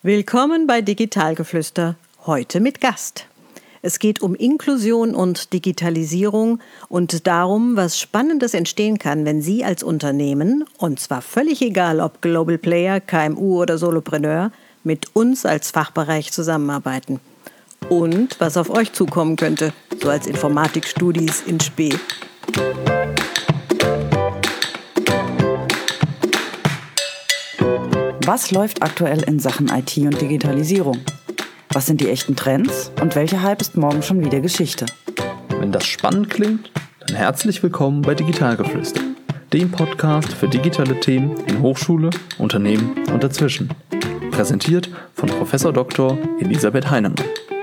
Willkommen bei Digitalgeflüster, heute mit Gast. Es geht um Inklusion und Digitalisierung und darum, was Spannendes entstehen kann, wenn Sie als Unternehmen, und zwar völlig egal ob Global Player, KMU oder Solopreneur, mit uns als Fachbereich zusammenarbeiten. Und was auf euch zukommen könnte, so als Informatikstudis in Spee. Was läuft aktuell in Sachen IT und Digitalisierung? Was sind die echten Trends und welcher Hype ist morgen schon wieder Geschichte? Wenn das spannend klingt, dann herzlich willkommen bei Digitalgeflüster, dem Podcast für digitale Themen in Hochschule, Unternehmen und dazwischen. Präsentiert von Prof. Dr. Elisabeth Heinemann.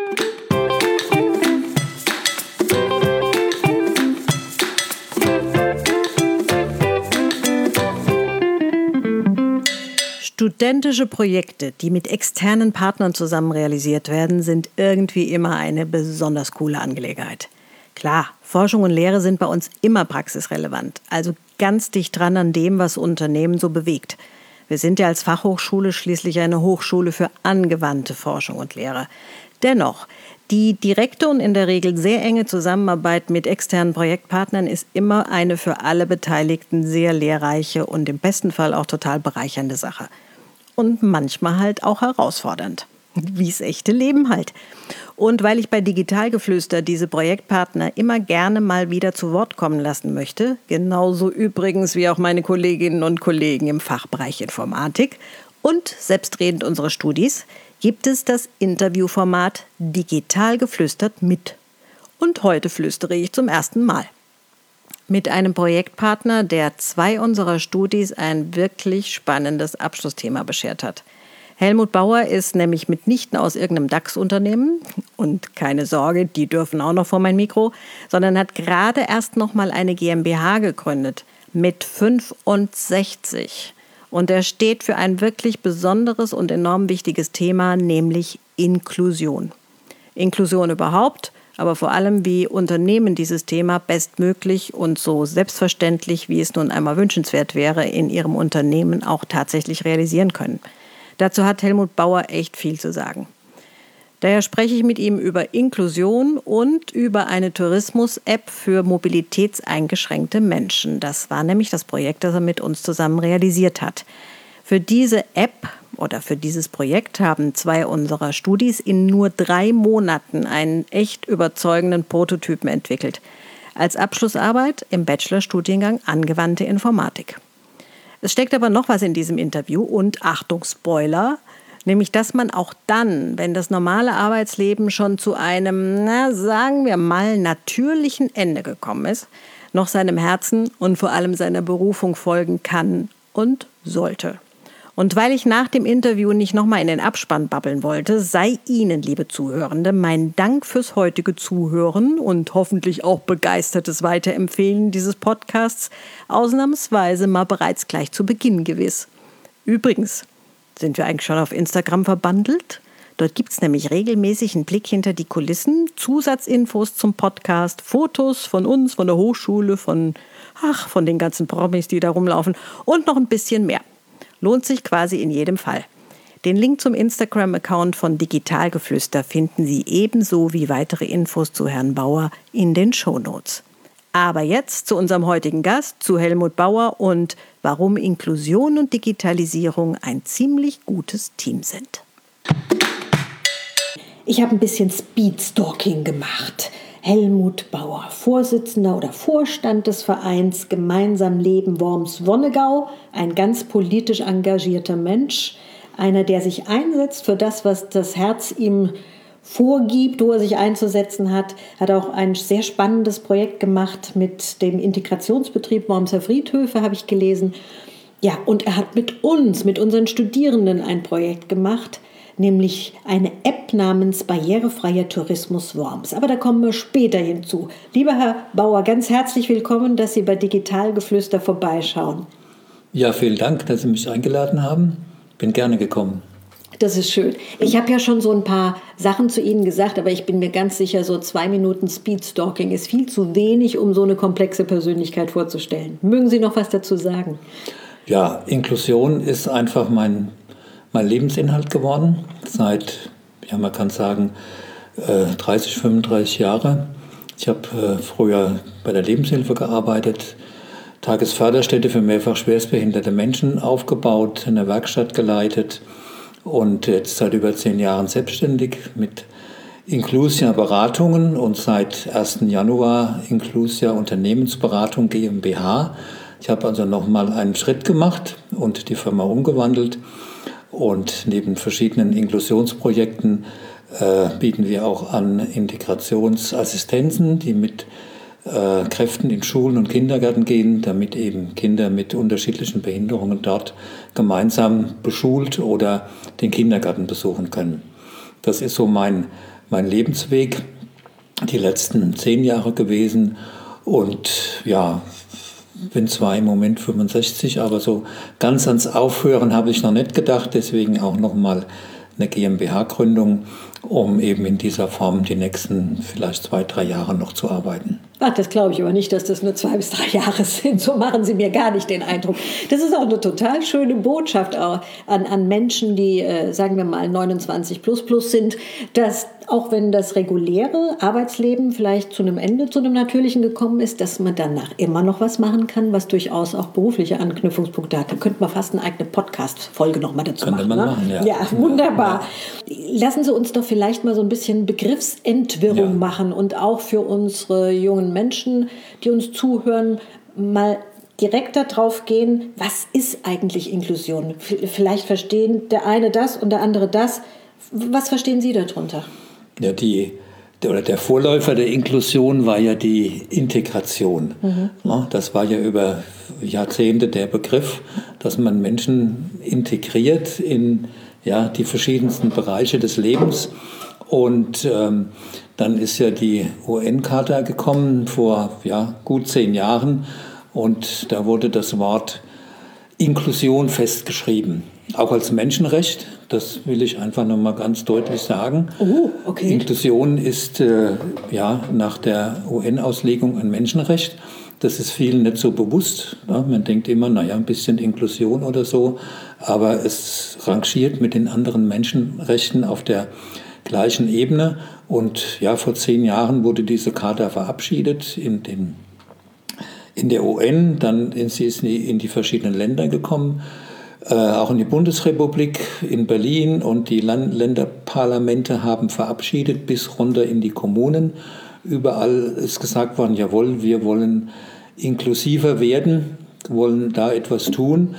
Studentische Projekte, die mit externen Partnern zusammen realisiert werden, sind irgendwie immer eine besonders coole Angelegenheit. Klar, Forschung und Lehre sind bei uns immer praxisrelevant, also ganz dicht dran an dem, was Unternehmen so bewegt. Wir sind ja als Fachhochschule schließlich eine Hochschule für angewandte Forschung und Lehre. Dennoch, die direkte und in der Regel sehr enge Zusammenarbeit mit externen Projektpartnern ist immer eine für alle Beteiligten sehr lehrreiche und im besten Fall auch total bereichernde Sache. Und manchmal halt auch herausfordernd. Wie das echte Leben halt. Und weil ich bei Digitalgeflüster diese Projektpartner immer gerne mal wieder zu Wort kommen lassen möchte, genauso übrigens wie auch meine Kolleginnen und Kollegen im Fachbereich Informatik und selbstredend unsere Studis, gibt es das Interviewformat Digital geflüstert mit. Und heute flüstere ich zum ersten Mal. Mit einem Projektpartner, der 2 unserer Studis ein wirklich spannendes Abschlussthema beschert hat. Helmut Bauer ist nämlich mitnichten aus irgendeinem DAX-Unternehmen und keine Sorge, die dürfen auch noch vor mein Mikro, sondern hat gerade erst noch mal eine GmbH gegründet mit 65. Und er steht für ein wirklich besonderes und enorm wichtiges Thema, nämlich Inklusion. Inklusion überhaupt, aber vor allem, wie Unternehmen dieses Thema bestmöglich und so selbstverständlich, wie es nun einmal wünschenswert wäre, in ihrem Unternehmen auch tatsächlich realisieren können. Dazu hat Helmut Bauer echt viel zu sagen. Daher spreche ich mit ihm über Inklusion und über eine Tourismus-App für mobilitätseingeschränkte Menschen. Das war nämlich das Projekt, das er mit uns zusammen realisiert hat. Für diese App oder für dieses Projekt haben 2 unserer Studis in nur 3 Monaten einen echt überzeugenden Prototypen entwickelt. Als Abschlussarbeit im Bachelorstudiengang Angewandte Informatik. Es steckt aber noch was in diesem Interview und, Achtung, Spoiler, nämlich dass man auch dann, wenn das normale Arbeitsleben schon zu einem, sagen wir mal, natürlichen Ende gekommen ist, noch seinem Herzen und vor allem seiner Berufung folgen kann und sollte. Und weil ich nach dem Interview nicht nochmal in den Abspann babbeln wollte, sei Ihnen, liebe Zuhörende, mein Dank fürs heutige Zuhören und hoffentlich auch begeistertes Weiterempfehlen dieses Podcasts ausnahmsweise mal bereits gleich zu Beginn gewiss. Übrigens, sind wir eigentlich schon auf Instagram verbandelt? Dort gibt es nämlich regelmäßig einen Blick hinter die Kulissen, Zusatzinfos zum Podcast, Fotos von uns, von der Hochschule, von den ganzen Promis, die da rumlaufen und noch ein bisschen mehr. Lohnt sich quasi in jedem Fall. Den Link zum Instagram-Account von Digitalgeflüster finden Sie ebenso wie weitere Infos zu Herrn Bauer in den Shownotes. Aber jetzt zu unserem heutigen Gast, zu Helmut Bauer und warum Inklusion und Digitalisierung ein ziemlich gutes Team sind. Ich habe ein bisschen Speedstalking gemacht. Helmut Bauer, Vorsitzender oder Vorstand des Vereins Gemeinsam Leben Worms-Wonnegau, ein ganz politisch engagierter Mensch, einer, der sich einsetzt für das, was das Herz ihm vorgibt, wo er sich einzusetzen hat auch ein sehr spannendes Projekt gemacht mit dem Integrationsbetrieb Wormser Friedhöfe, habe ich gelesen. Ja, und er hat mit uns, mit unseren Studierenden ein Projekt gemacht, nämlich eine App namens Barrierefreier Tourismus Worms. Aber da kommen wir später hinzu. Lieber Herr Bauer, ganz herzlich willkommen, dass Sie bei Digitalgeflüster vorbeischauen. Ja, vielen Dank, dass Sie mich eingeladen haben. Bin gerne gekommen. Das ist schön. Ich habe ja schon so ein paar Sachen zu Ihnen gesagt, aber ich bin mir ganz sicher, so 2 Minuten Speedstalking ist viel zu wenig, um so eine komplexe Persönlichkeit vorzustellen. Mögen Sie noch was dazu sagen? Ja, Inklusion ist einfach mein mein Lebensinhalt geworden. Seit, man kann sagen, 30, 35 Jahre. Ich habe früher bei der Lebenshilfe gearbeitet, Tagesförderstätte für mehrfach schwerstbehinderte Menschen aufgebaut, eine Werkstatt geleitet und jetzt seit über 10 Jahren selbstständig mit Inclusia Beratungen und seit 1. Januar Inclusia Unternehmensberatung GmbH. Ich habe also nochmal einen Schritt gemacht und die Firma umgewandelt und neben verschiedenen Inklusionsprojekten bieten wir auch an Integrationsassistenzen, die mit Kräften in Schulen und Kindergärten gehen, damit eben Kinder mit unterschiedlichen Behinderungen dort gemeinsam beschult oder den Kindergarten besuchen können. Das ist so mein Lebensweg, die letzten 10 Jahre gewesen und bin zwar im Moment 65, aber so ganz ans Aufhören habe ich noch nicht gedacht, deswegen auch nochmal eine GmbH-Gründung, um eben in dieser Form die nächsten vielleicht 2, 3 Jahre noch zu arbeiten. Ach, das glaube ich aber nicht, dass das nur 2 bis 3 Jahre sind. So machen Sie mir gar nicht den Eindruck. Das ist auch eine total schöne Botschaft auch an Menschen, die, sagen wir mal, 29 plus sind, dass auch wenn das reguläre Arbeitsleben vielleicht zu einem Ende, zu einem natürlichen gekommen ist, dass man danach immer noch was machen kann, was durchaus auch berufliche Anknüpfungspunkte hat. Da könnte man fast eine eigene Podcast-Folge noch mal dazu machen. Ja, wunderbar. Ja. Lassen Sie uns doch vielleicht mal so ein bisschen Begriffsentwirrung machen und auch für unsere jungen Menschen, die uns zuhören, mal direkt darauf gehen, was ist eigentlich Inklusion? Vielleicht verstehen der eine das und der andere das. Was verstehen Sie darunter? Ja, der Vorläufer der Inklusion war ja die Integration. Das war ja über Jahrzehnte der Begriff, dass man Menschen integriert in die verschiedensten Bereiche des Lebens. Und dann ist ja die UN-Charta gekommen vor gut 10 Jahren und da wurde das Wort Inklusion festgeschrieben, auch als Menschenrecht. Das will ich einfach nochmal ganz deutlich sagen. Oh, okay. Inklusion ist nach der UN-Auslegung ein Menschenrecht. Das ist vielen nicht so bewusst. Ja, man denkt immer, ein bisschen Inklusion oder so, aber es rangiert mit den anderen Menschenrechten auf der gleichen Ebene. Und vor 10 Jahren wurde diese Charta verabschiedet in der UN, dann ist sie in die verschiedenen Länder gekommen, auch in die Bundesrepublik, in Berlin, und die Länderparlamente haben verabschiedet bis runter in die Kommunen. Überall ist gesagt worden, jawohl, wir wollen inklusiver werden, wollen da etwas tun.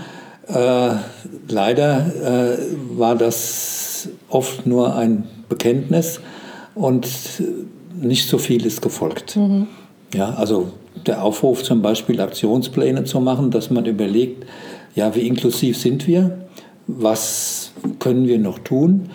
Leider war das oft nur ein Bekenntnis und nicht so viel ist gefolgt. Ja, also der Aufruf zum Beispiel, Aktionspläne zu machen, dass man überlegt, wie inklusiv sind wir, was können wir noch tun.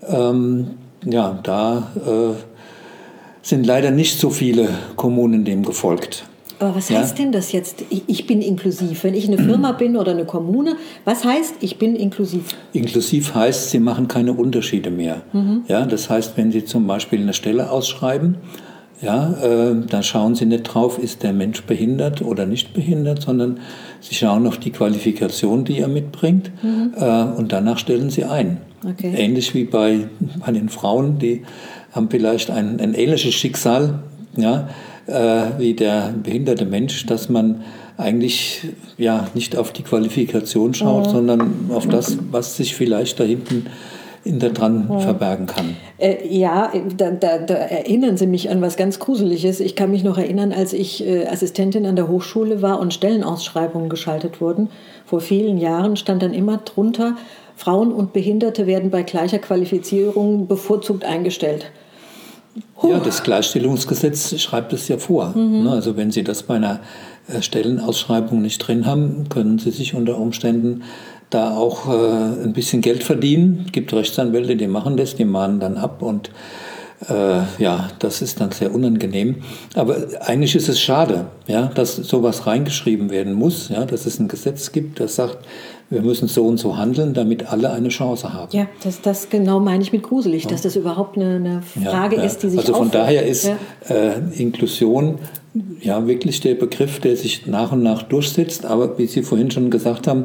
Da sind leider nicht so viele Kommunen dem gefolgt. Aber was heißt denn das jetzt, ich bin inklusiv? Wenn ich eine Firma bin oder eine Kommune, was heißt, ich bin inklusiv? Inklusiv heißt, Sie machen keine Unterschiede mehr. Ja, das heißt, wenn Sie zum Beispiel eine Stelle ausschreiben, dann schauen Sie nicht drauf, ist der Mensch behindert oder nicht behindert, sondern Sie schauen auf die Qualifikation, die er mitbringt, und danach stellen Sie ein. Okay. Ähnlich wie bei den Frauen, die haben vielleicht ein ähnliches Schicksal, wie der behinderte Mensch, dass man eigentlich nicht auf die Qualifikation schaut, sondern auf das, was sich vielleicht da hinten dran verbergen kann. Da erinnern Sie mich an was ganz Gruseliges. Ich kann mich noch erinnern, als ich Assistentin an der Hochschule war und Stellenausschreibungen geschaltet wurden. Vor vielen Jahren stand dann immer drunter, Frauen und Behinderte werden bei gleicher Qualifizierung bevorzugt eingestellt. Ja, das Gleichstellungsgesetz schreibt es ja vor. Also wenn Sie das bei einer Stellenausschreibung nicht drin haben, können Sie sich unter Umständen da auch ein bisschen Geld verdienen. Es gibt Rechtsanwälte, die machen das, die mahnen dann ab und das ist dann sehr unangenehm. Aber eigentlich ist es schade, dass sowas reingeschrieben werden muss, dass es ein Gesetz gibt, das sagt, wir müssen so und so handeln, damit alle eine Chance haben. Ja, das genau meine ich mit gruselig, dass das überhaupt eine Frage ist, die sich also von daher ist Inklusion wirklich der Begriff, der sich nach und nach durchsetzt. Aber wie Sie vorhin schon gesagt haben,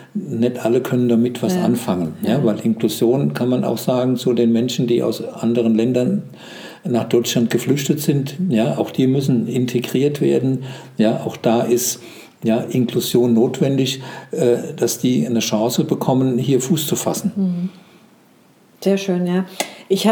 nicht alle können damit was anfangen. Ja? Weil Inklusion kann man auch sagen zu den Menschen, die aus anderen Ländern nach Deutschland geflüchtet sind. Ja? Auch die müssen integriert werden. Ja? Auch da ist Inklusion notwendig, dass die eine Chance bekommen, hier Fuß zu fassen. Sehr schön, ja. Ich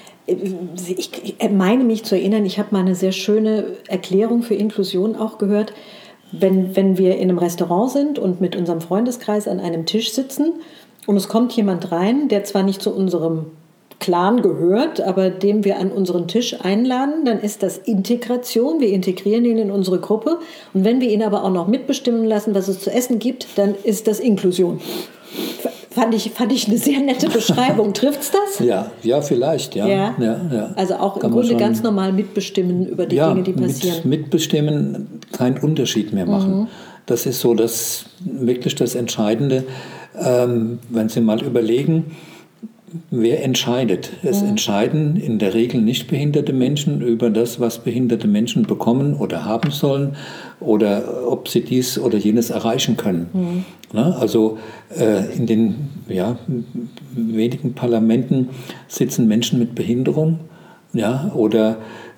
meine mich zu erinnern, ich habe mal eine sehr schöne Erklärung für Inklusion auch gehört. Wenn wir in einem Restaurant sind und mit unserem Freundeskreis an einem Tisch sitzen und es kommt jemand rein, der zwar nicht zu unserem Clan gehört, aber dem wir an unseren Tisch einladen, dann ist das Integration. Wir integrieren ihn in unsere Gruppe. Und wenn wir ihn aber auch noch mitbestimmen lassen, was es zu essen gibt, dann ist das Inklusion. Fand ich eine sehr nette Beschreibung. Trifft's das? Ja, vielleicht, ja. Ja. Also auch im Grunde ganz normal mitbestimmen über die Dinge, die passieren. Mitbestimmen, keinen Unterschied mehr machen. Das ist so wirklich das Entscheidende. Wenn Sie mal überlegen, wer entscheidet? Es entscheiden in der Regel nicht behinderte Menschen über das, was behinderte Menschen bekommen oder haben sollen oder ob sie dies oder jenes erreichen können. Also in den wenigen Parlamenten sitzen Menschen mit Behinderung, oder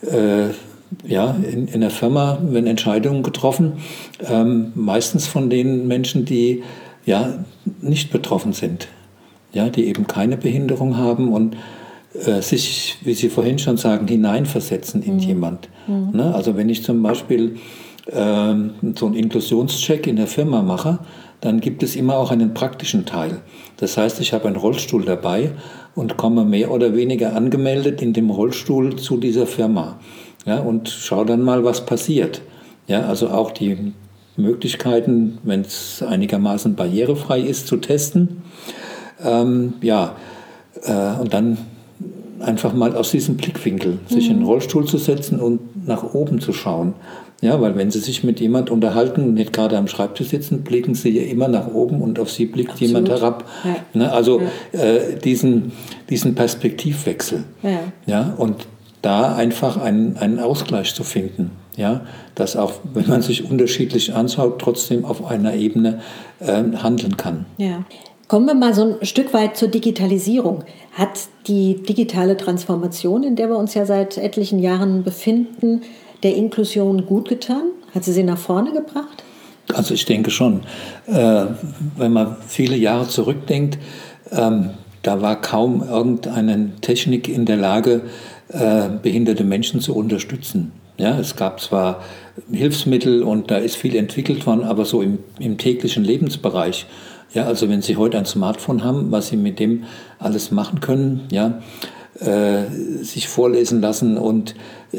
in der Firma werden Entscheidungen getroffen, meistens von den Menschen, die nicht betroffen sind. Ja, die eben keine Behinderung haben und sich, wie Sie vorhin schon sagen, hineinversetzen in jemand. Also wenn ich zum Beispiel so einen Inklusionscheck in der Firma mache, dann gibt es immer auch einen praktischen Teil. Das heißt, ich habe einen Rollstuhl dabei und komme mehr oder weniger angemeldet in dem Rollstuhl zu dieser Firma. Ja, und schaue dann mal, was passiert. Ja, also auch die Möglichkeiten, wenn es einigermaßen barrierefrei ist, zu testen. Und dann einfach mal aus diesem Blickwinkel sich in den Rollstuhl zu setzen und nach oben zu schauen. Ja, weil wenn Sie sich mit jemand unterhalten und nicht gerade am Schreibtisch sitzen, blicken Sie ja immer nach oben und auf Sie blickt jemand herab. Diesen Perspektivwechsel. Und da einfach einen Ausgleich zu finden. Ja, dass auch, wenn man sich unterschiedlich anschaut, trotzdem auf einer Ebene handeln kann. Ja. Kommen wir mal so ein Stück weit zur Digitalisierung. Hat die digitale Transformation, in der wir uns ja seit etlichen Jahren befinden, der Inklusion gut getan? Hat sie nach vorne gebracht? Also ich denke schon. Wenn man viele Jahre zurückdenkt, da war kaum irgendeine Technik in der Lage, behinderte Menschen zu unterstützen. Ja, es gab zwar Hilfsmittel und da ist viel entwickelt worden, aber so im täglichen Lebensbereich. Ja, also wenn Sie heute ein Smartphone haben, was Sie mit dem alles machen können, sich vorlesen lassen und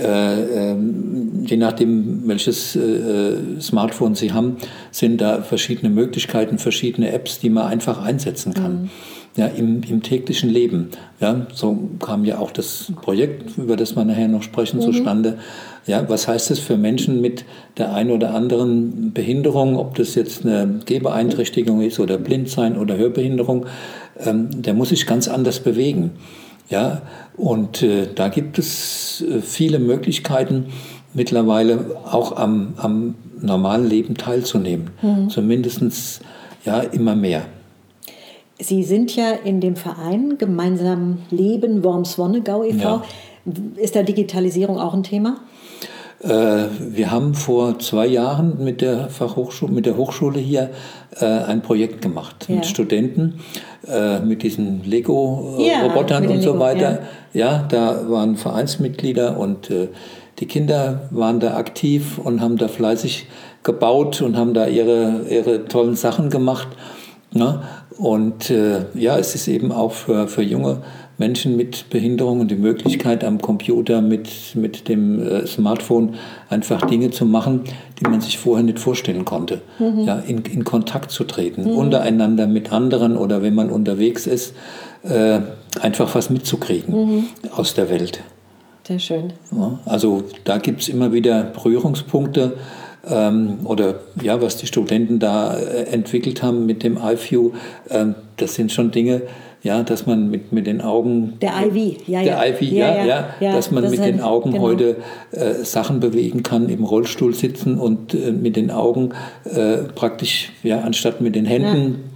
je nachdem, welches Smartphone Sie haben, sind da verschiedene Möglichkeiten, verschiedene Apps, die man einfach einsetzen kann. Ja, im täglichen Leben. Ja, so kam ja auch das Projekt, über das wir nachher noch sprechen, zustande. Ja, was heißt es für Menschen mit der einen oder anderen Behinderung, ob das jetzt eine Gehbeeinträchtigung ist oder Blindsein oder Hörbehinderung, der muss sich ganz anders bewegen. Ja, und da gibt es viele Möglichkeiten, mittlerweile auch am normalen Leben teilzunehmen. Zumindest immer mehr. Sie sind ja in dem Verein Gemeinsam Leben Worms-Wonnegau e.V. Ja. Ist da Digitalisierung auch ein Thema? Wir haben vor 2 Jahren mit der Hochschule hier ein Projekt gemacht mit Studenten, mit diesen Lego-Robotern und so weiter. Ja, da waren Vereinsmitglieder und die Kinder waren da aktiv und haben da fleißig gebaut und haben da ihre tollen Sachen gemacht. Ne? Und es ist eben auch für junge Menschen mit Behinderungen die Möglichkeit, am Computer mit dem Smartphone einfach Dinge zu machen, die man sich vorher nicht vorstellen konnte. Ja, in Kontakt zu treten, untereinander mit anderen oder wenn man unterwegs ist, einfach was mitzukriegen aus der Welt. Sehr schön. Ja, also da gibt es immer wieder Berührungspunkte. Was die Studenten da entwickelt haben mit dem iView, das sind schon Dinge, dass man mit den Augen... Der IV, dass man mit den Augen heute Sachen bewegen kann, im Rollstuhl sitzen und mit den Augen praktisch, anstatt mit den Händen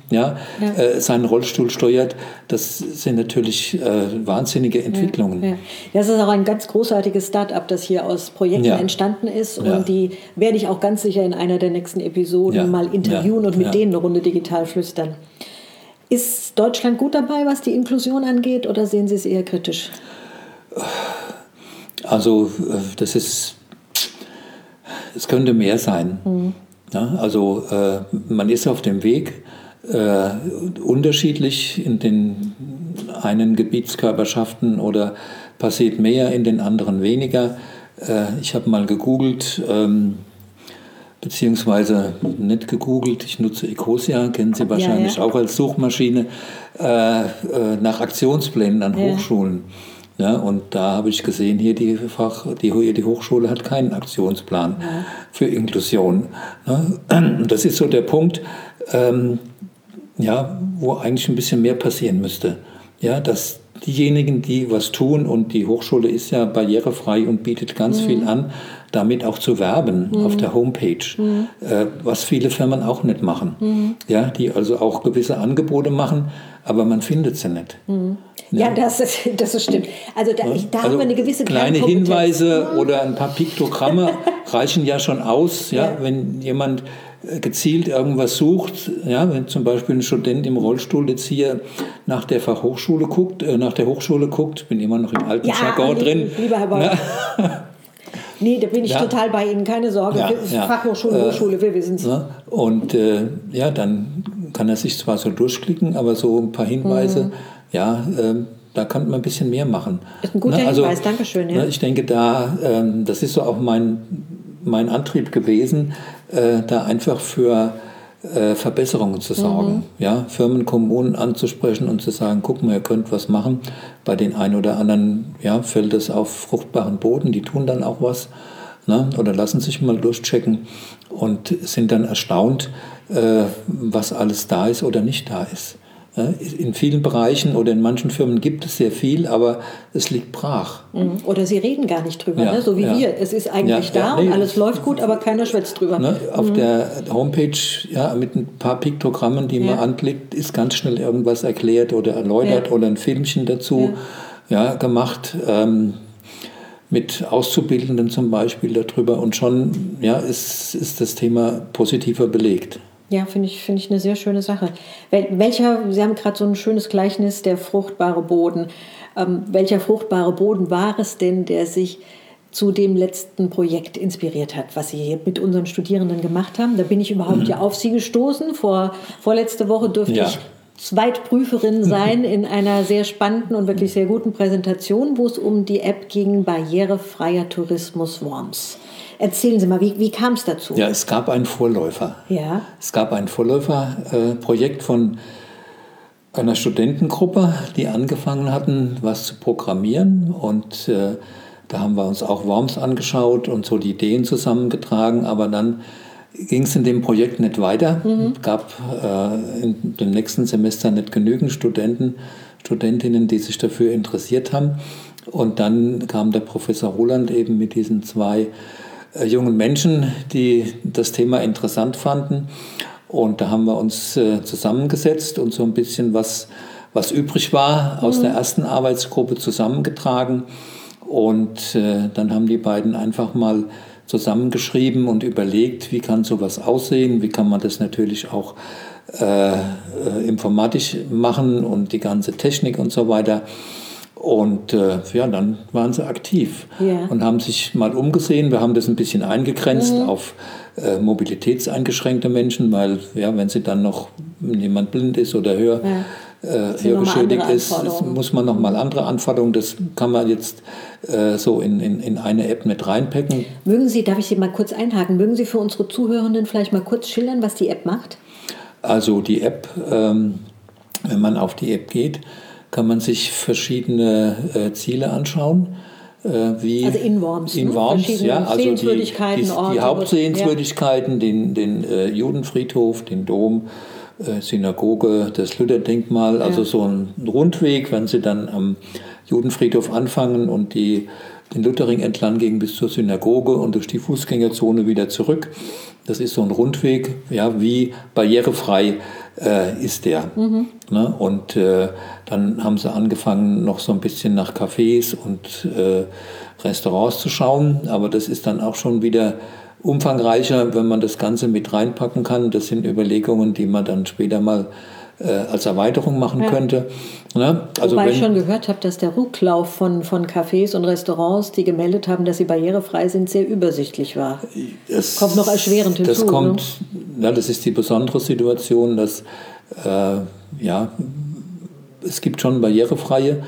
seinen Rollstuhl steuert. Das sind natürlich wahnsinnige Entwicklungen. Ja. Das ist auch ein ganz großartiges Start-up, das hier aus Projekten entstanden ist. Und die werde ich auch ganz sicher in einer der nächsten Episoden mal interviewen und mit denen eine Runde digital flüstern. Ist Deutschland gut dabei, was die Inklusion angeht, oder sehen Sie es eher kritisch? Also es könnte mehr sein. Ja, also man ist auf dem Weg, unterschiedlich in den einen Gebietskörperschaften oder passiert mehr, in den anderen weniger. Ich habe mal gegoogelt, beziehungsweise nicht gegoogelt, ich nutze Ecosia, kennen Sie wahrscheinlich auch als Suchmaschine, nach Aktionsplänen an Hochschulen. Ja, und da habe ich gesehen, hier die Hochschule hat keinen Aktionsplan für Inklusion. Und das ist so der Punkt, wo eigentlich ein bisschen mehr passieren müsste. Ja, dass diejenigen, die was tun, und die Hochschule ist ja barrierefrei und bietet ganz viel an, damit auch zu werben auf der Homepage, was viele Firmen auch nicht machen. Ja, die also auch gewisse Angebote machen, aber man findet sie nicht. Ja, das ist stimmt. Also da haben wir eine gewisse kleine Hinweise oder ein paar Piktogramme reichen ja schon aus, wenn jemand gezielt irgendwas sucht, wenn zum Beispiel ein Student im Rollstuhl jetzt hier nach der Fachhochschule guckt, bin immer noch im alten Jargon drin. Lieber Herr Bauer. Nee, da bin ich total bei Ihnen, keine Sorge. Fachhochschule, Hochschule, wir wissen es. Und dann kann er sich zwar so durchklicken, aber so ein paar Hinweise, da kann man ein bisschen mehr machen. Ist ein guter Hinweis, danke schön. Ja. Ich denke, das ist so auch mein Antrieb gewesen, da einfach für Verbesserungen zu sorgen. Ja, Firmen, Kommunen anzusprechen und zu sagen, guck mal, ihr könnt was machen. Bei den einen oder anderen fällt es auf fruchtbaren Boden, die tun dann auch was, oder lassen sich mal durchchecken und sind dann erstaunt, was alles da ist oder nicht da ist. In vielen Bereichen oder in manchen Firmen gibt es sehr viel, aber es liegt brach. Oder sie reden gar nicht drüber, so wie wir. Es ist eigentlich da und alles läuft gut, aber keiner schwätzt drüber. Auf der Homepage mit ein paar Piktogrammen, die man anklickt, ist ganz schnell irgendwas erklärt oder erläutert oder ein Filmchen dazu gemacht. Mit Auszubildenden zum Beispiel darüber. Und schon ist das Thema positiver belegt. Ja, finde ich eine sehr schöne Sache. Sie haben gerade so ein schönes Gleichnis, der fruchtbare Boden. Welcher fruchtbare Boden war es denn, der sich zu dem letzten Projekt inspiriert hat, was Sie hier mit unseren Studierenden gemacht haben? Da bin ich überhaupt auf Sie gestoßen. Vorletzte Woche durfte ich Zweitprüferin sein in einer sehr spannenden und wirklich sehr guten Präsentation, wo es um die App ging, barrierefreier Tourismus Worms. Erzählen Sie mal, wie kam es dazu? Ja, es gab einen Vorläufer. Ja. Es gab ein Vorläuferprojekt von einer Studentengruppe, die angefangen hatten, was zu programmieren. Und da haben wir uns auch Worms angeschaut und so die Ideen zusammengetragen. Aber dann ging es in dem Projekt nicht weiter. Es gab in dem nächsten Semester nicht genügend Studentinnen, die sich dafür interessiert haben. Und dann kam der Professor Roland eben mit diesen 2 jungen Menschen, die das Thema interessant fanden. Und da haben wir uns zusammengesetzt und so ein bisschen was übrig war aus der ersten Arbeitsgruppe zusammengetragen. Und dann haben die beiden einfach mal zusammengeschrieben und überlegt, wie kann sowas aussehen, wie kann man das natürlich auch informatisch machen und die ganze Technik und so weiter. Und dann waren sie aktiv und haben sich mal umgesehen. Wir haben das ein bisschen eingegrenzt auf mobilitätseingeschränkte Menschen, weil wenn sie dann noch, wenn jemand blind ist oder hörgeschädigt ist, muss man nochmal andere Anforderungen. Das kann man jetzt so in eine App mit reinpacken. Darf ich Sie mal kurz einhaken, mögen Sie für unsere Zuhörenden vielleicht mal kurz schildern, was die App macht? Also die App, wenn man auf die App geht, kann man sich verschiedene Ziele anschauen. Also in Worms. Also Sehenswürdigkeiten, die Hauptsehenswürdigkeiten, den Judenfriedhof, den Dom, Synagoge, das Lutherdenkmal, also so ein Rundweg, wenn Sie dann am Judenfriedhof anfangen und den Lutherring entlang gehen bis zur Synagoge und durch die Fußgängerzone wieder zurück. Das ist so ein Rundweg, wie barrierefrei ist der. Ne? Und dann haben sie angefangen, noch so ein bisschen nach Cafés und Restaurants zu schauen. Aber das ist dann auch schon wieder umfangreicher, wenn man das Ganze mit reinpacken kann. Das sind Überlegungen, die man dann später mal als Erweiterung machen könnte. Ne? Also wobei ich schon gehört habe, dass der Rücklauf von Cafés und Restaurants, die gemeldet haben, dass sie barrierefrei sind, sehr übersichtlich war. Das kommt noch erschwerend hinzu. Das kommt, ja, das ist die besondere Situation, dass es gibt schon barrierefreie,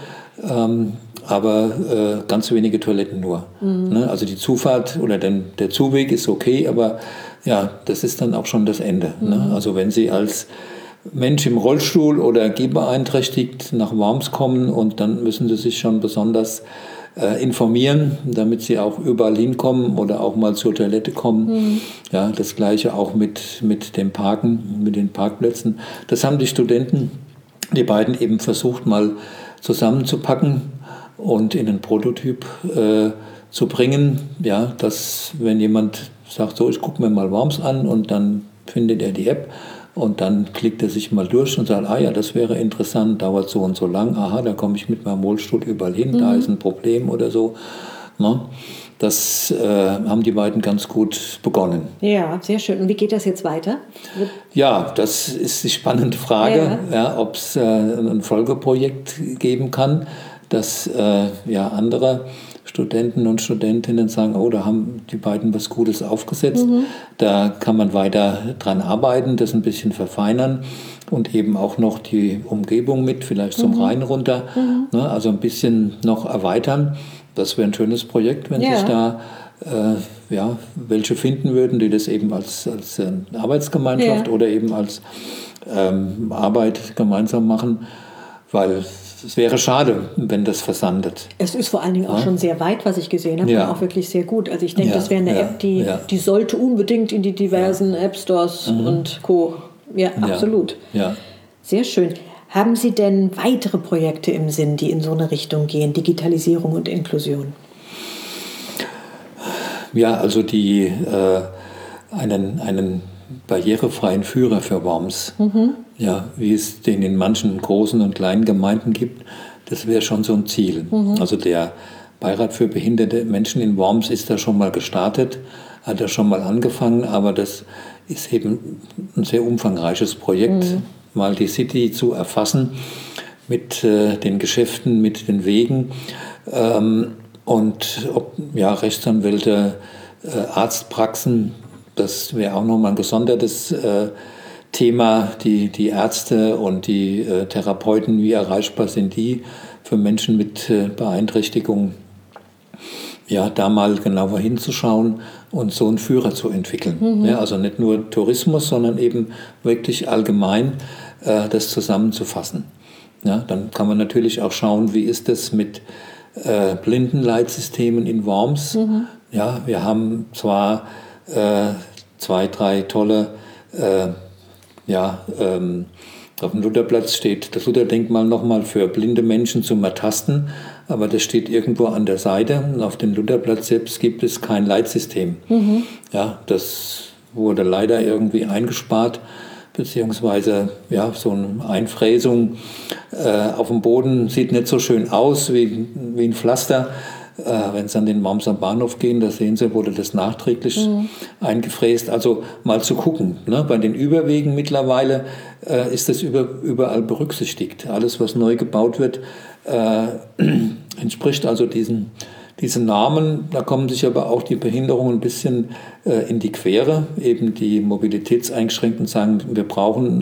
aber ganz wenige Toiletten nur. Ne? Also die Zufahrt oder der Zuweg ist okay, aber ja, das ist dann auch schon das Ende. Ne? Also wenn Sie als Mensch im Rollstuhl oder gehbeeinträchtigt nach Worms kommen und dann müssen Sie sich schon besonders informieren, damit Sie auch überall hinkommen oder auch mal zur Toilette kommen. Ja, das Gleiche auch mit dem Parken, mit den Parkplätzen. Das haben die Studenten, die beiden eben versucht mal zusammenzupacken und in einen Prototyp zu bringen. Ja, dass wenn jemand sagt, so, ich gucke mir mal Worms an und dann findet er die App. Und dann klickt er sich mal durch und sagt, das wäre interessant, dauert so und so lang. Aha, da komme ich mit meinem Rollstuhl überall hin, da ist ein Problem oder so. Ne? Das haben die beiden ganz gut begonnen. Ja, sehr schön. Und wie geht das jetzt weiter? Ja, das ist die spannende Frage, ob es ein Folgeprojekt geben kann, dass andere Studenten und Studentinnen sagen, da haben die beiden was Gutes aufgesetzt. Da kann man weiter dran arbeiten, das ein bisschen verfeinern und eben auch noch die Umgebung mit, vielleicht zum Rhein runter, ne, also ein bisschen noch erweitern. Das wäre ein schönes Projekt, wenn sich da welche finden würden, die das eben als Arbeitsgemeinschaft oder eben als Arbeit gemeinsam machen, weil es wäre schade, wenn das versandet. Es ist vor allen Dingen auch schon sehr weit, was ich gesehen habe, und auch wirklich sehr gut. Also ich denke, das wäre eine App, die sollte unbedingt in die diversen App Stores und Co. Ja, absolut. Ja. Sehr schön. Haben Sie denn weitere Projekte im Sinn, die in so eine Richtung gehen, Digitalisierung und Inklusion? Ja, also einen barrierefreien Führer für Worms, wie es den in manchen großen und kleinen Gemeinden gibt, das wäre schon so ein Ziel. Also der Beirat für behinderte Menschen in Worms ist da schon mal gestartet, hat da schon mal angefangen, aber das ist eben ein sehr umfangreiches Projekt, mal die City zu erfassen mit den Geschäften, mit den Wegen und Rechtsanwälte, Arztpraxen. Das wäre auch nochmal ein gesondertes Thema, die Ärzte und die Therapeuten, wie erreichbar sind die für Menschen mit Beeinträchtigung, da mal genauer hinzuschauen und so einen Führer zu entwickeln. Ja, also nicht nur Tourismus, sondern eben wirklich allgemein das zusammenzufassen. Ja, dann kann man natürlich auch schauen, wie ist das mit Blindenleitsystemen in Worms. Ja, wir haben zwar 2, 3 tolle, auf dem Lutherplatz steht das Lutherdenkmal nochmal für blinde Menschen zum Ertasten, aber das steht irgendwo an der Seite und auf dem Lutherplatz selbst gibt es kein Leitsystem. Ja, das wurde leider irgendwie eingespart, beziehungsweise so eine Einfräsung auf dem Boden sieht nicht so schön aus wie ein Pflaster. Wenn Sie an den Wormser Bahnhof gehen, da sehen Sie, wurde das nachträglich eingefräst. Also mal zu gucken. Ne? Bei den Überwegen mittlerweile ist das überall berücksichtigt. Alles, was neu gebaut wird, entspricht also diesen Normen. Da kommen sich aber auch die Behinderungen ein bisschen in die Quere. Eben die Mobilitätseingeschränkten sagen, wir brauchen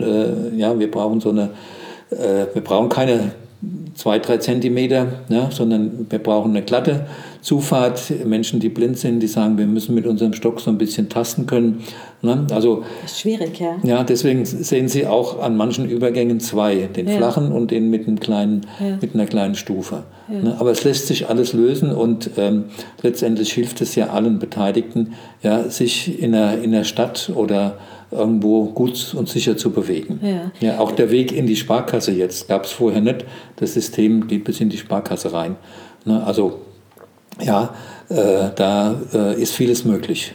keine 2, 3 Zentimeter, sondern wir brauchen eine glatte Zufahrt. Menschen, die blind sind, die sagen, wir müssen mit unserem Stock so ein bisschen tasten können. Ne? Also, das ist schwierig, ja. Ja, deswegen sehen Sie auch an manchen Übergängen 2, den flachen und den mit einer kleinen Stufe. Ja. Ne? Aber es lässt sich alles lösen und letztendlich hilft es ja allen Beteiligten, sich in der Stadt oder irgendwo gut und sicher zu bewegen. Ja, auch der Weg in die Sparkasse jetzt gab es vorher nicht. Das System geht bis in die Sparkasse rein. Ne, also da ist vieles möglich.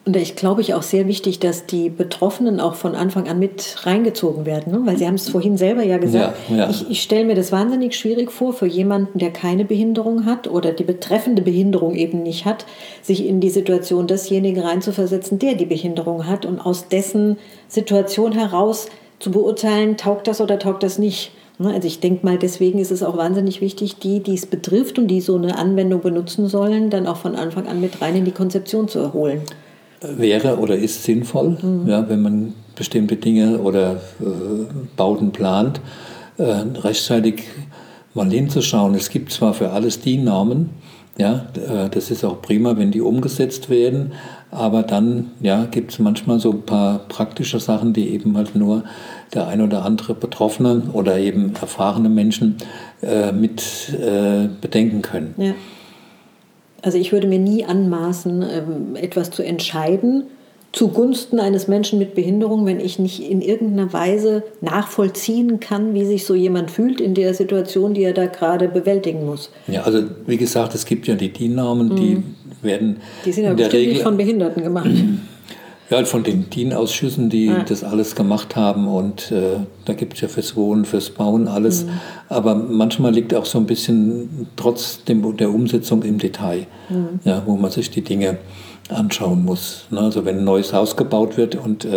Und ich glaube, auch sehr wichtig, dass die Betroffenen auch von Anfang an mit reingezogen werden. Ne? Weil Sie haben es vorhin selber ja gesagt. Ja. Ich stelle mir das wahnsinnig schwierig vor, für jemanden, der keine Behinderung hat oder die betreffende Behinderung eben nicht hat, sich in die Situation desjenigen reinzuversetzen, der die Behinderung hat und aus dessen Situation heraus zu beurteilen, taugt das oder taugt das nicht. Also ich denke mal, deswegen ist es auch wahnsinnig wichtig, die es betrifft und die so eine Anwendung benutzen sollen, dann auch von Anfang an mit rein in die Konzeption zu erholen. Wäre oder ist sinnvoll, ja, wenn man bestimmte Dinge oder Bauten plant, rechtzeitig mal hinzuschauen. Es gibt zwar für alles DIN-Normen, ja, das ist auch prima, wenn die umgesetzt werden, aber dann gibt es manchmal so ein paar praktische Sachen, die eben halt nur der ein oder andere Betroffene oder eben erfahrene Menschen mit bedenken können. Ja. Also ich würde mir nie anmaßen, etwas zu entscheiden zugunsten eines Menschen mit Behinderung, wenn ich nicht in irgendeiner Weise nachvollziehen kann, wie sich so jemand fühlt in der Situation, die er da gerade bewältigen muss. Ja, also wie gesagt, es gibt ja die DIN-Normen, die werden die sind ja in der bestimmt Regel nicht von Behinderten gemacht. Ja, von den DIN-Ausschüssen, die das alles gemacht haben, und da gibt es ja fürs Wohnen, fürs Bauen alles. Aber manchmal liegt auch so ein bisschen trotzdem der Umsetzung im Detail, wo man sich die Dinge anschauen muss. Also wenn ein neues Haus gebaut wird und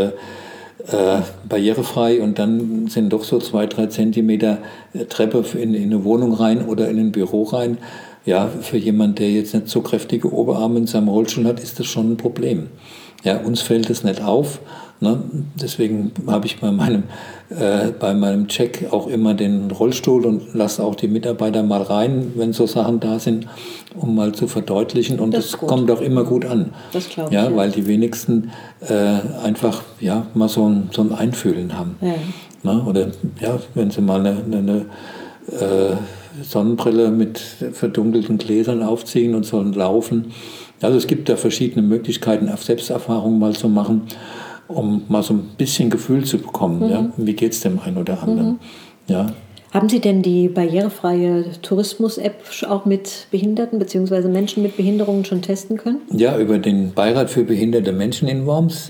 barrierefrei und dann sind doch so 2-3 Zentimeter Treppe in eine Wohnung rein oder in ein Büro rein. Ja, für jemanden, der jetzt nicht so kräftige Oberarme in seinem Rollstuhl hat, ist das schon ein Problem. Ja, uns fällt es nicht auf. Ne? Deswegen habe ich bei meinem Check auch immer den Rollstuhl und lasse auch die Mitarbeiter mal rein, wenn so Sachen da sind, um mal zu verdeutlichen. Und das kommt auch immer gut an. Das glaube ich. Ja, weil die wenigsten einfach mal so ein Einfühlen haben. Ja. Ne? Oder wenn sie mal eine Sonnenbrille mit verdunkelten Gläsern aufziehen und sollen laufen. Also es gibt da verschiedene Möglichkeiten, auf Selbsterfahrung mal zu machen, um mal so ein bisschen Gefühl zu bekommen. Ja? Wie geht es dem einen oder anderen? Ja. Haben Sie denn die barrierefreie Tourismus-App auch mit Behinderten bzw. Menschen mit Behinderungen schon testen können? Ja, über den Beirat für behinderte Menschen in Worms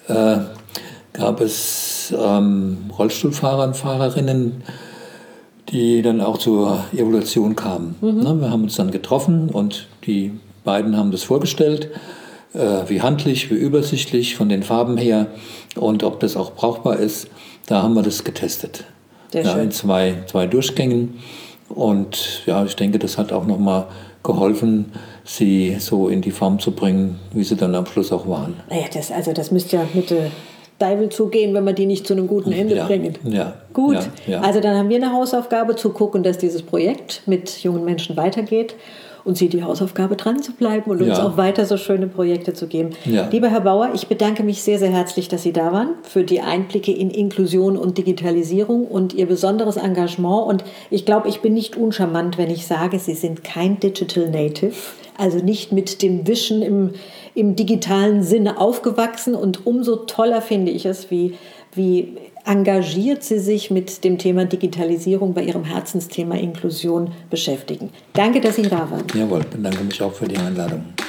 gab es Rollstuhlfahrer und Fahrerinnen, die dann auch zur Evaluation kamen. Wir haben uns dann getroffen und die beiden haben das vorgestellt, wie handlich, wie übersichtlich von den Farben her und ob das auch brauchbar ist. Da haben wir das getestet. Sehr schön. In zwei Durchgängen. Und ich denke, das hat auch nochmal geholfen, sie so in die Form zu bringen, wie sie dann am Schluss auch waren. Naja, das müsste ja mit der Deibel zugehen, wenn wir die nicht zu einem guten Ende bringen. Ja. Gut, Ja. Also dann haben wir eine Hausaufgabe zu gucken, dass dieses Projekt mit jungen Menschen weitergeht. Und Sie die Hausaufgabe, dran zu bleiben und uns auch weiter so schöne Projekte zu geben. Ja. Lieber Herr Bauer, ich bedanke mich sehr, sehr herzlich, dass Sie da waren, für die Einblicke in Inklusion und Digitalisierung und Ihr besonderes Engagement. Und ich glaube, ich bin nicht uncharmant, wenn ich sage, Sie sind kein Digital Native, also nicht mit dem Wischen im digitalen Sinne aufgewachsen. Und umso toller finde ich es, wie engagiert Sie sich mit dem Thema Digitalisierung bei Ihrem Herzensthema Inklusion beschäftigen. Danke, dass Sie da waren. Jawohl, bedanke mich auch für die Einladung.